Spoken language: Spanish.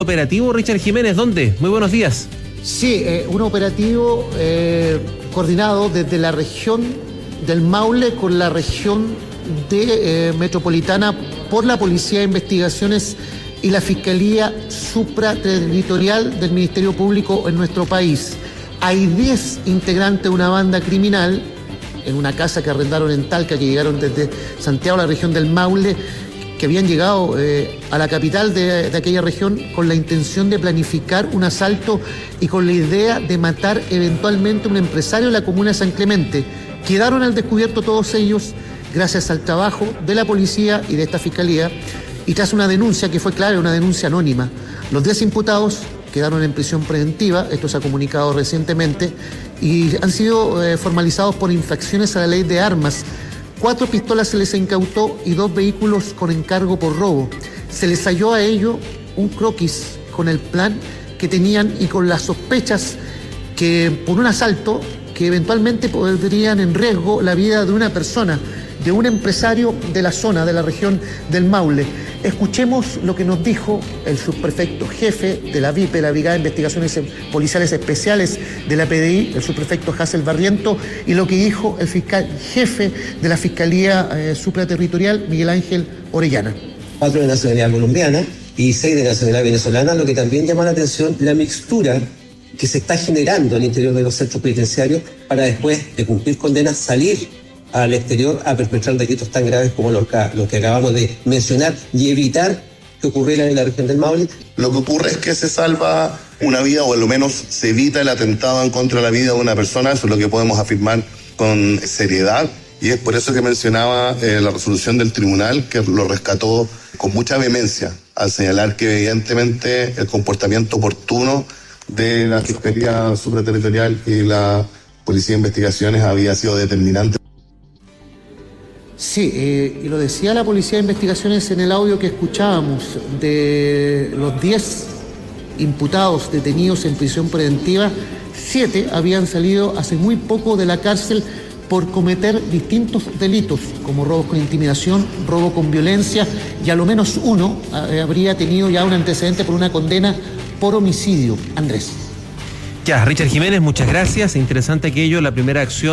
Operativo, Richard Jiménez, ¿dónde? Muy buenos días. Sí, un operativo coordinado desde la región del Maule con la región metropolitana por la Policía de Investigaciones y la Fiscalía Supraterritorial del Ministerio Público en nuestro país. Hay 10 integrantes de una banda criminal en una casa que arrendaron en Talca, que llegaron desde Santiago, la región del Maule, que habían llegado a la capital de aquella región con la intención de planificar un asalto y con la idea de matar eventualmente a un empresario de la comuna de San Clemente. Quedaron al descubierto todos ellos gracias al trabajo de la policía y de esta fiscalía y tras una denuncia que fue clave, una denuncia anónima. Los 10 imputados quedaron en prisión preventiva, esto se ha comunicado recientemente, y han sido formalizados por infracciones a la ley de armas. 4 pistolas se les incautó y 2 vehículos con encargo por robo. Se les halló a ello un croquis con el plan que tenían y con las sospechas que por un asalto que eventualmente pondrían en riesgo la vida de una persona, de un empresario de la zona, de la región del Maule. Escuchemos lo que nos dijo el subprefecto jefe de la BIPE, la Brigada de Investigaciones Policiales Especiales de la PDI, el subprefecto Hassel Barriento, y lo que dijo el fiscal jefe de la Fiscalía Supraterritorial, Miguel Ángel Orellana. 4 de nacionalidad colombiana y 6 de nacionalidad venezolana, lo que también llama la atención la mixtura que se está generando al interior de los centros penitenciarios para después de cumplir condenas salir al exterior a perpetrar delitos tan graves como los que acabamos de mencionar y evitar que ocurrieran en la región del Maule. Lo que ocurre es que se salva una vida, o al menos se evita el atentado en contra de la vida de una persona. Eso es lo que podemos afirmar con seriedad, y es por eso que mencionaba la resolución del tribunal, que lo rescató con mucha vehemencia al señalar que evidentemente el comportamiento oportuno de la Fiscalía Supraterritorial y la Policía de Investigaciones había sido determinante. Sí, y lo decía la Policía de Investigaciones en el audio que escuchábamos. De los 10 imputados detenidos en prisión preventiva, 7 habían salido hace muy poco de la cárcel por cometer distintos delitos, como robos con intimidación, robo con violencia, y a lo menos uno habría tenido ya un antecedente por una condena por homicidio. Andrés. Ya, Richard Jiménez, muchas gracias. Interesante aquello, la primera acción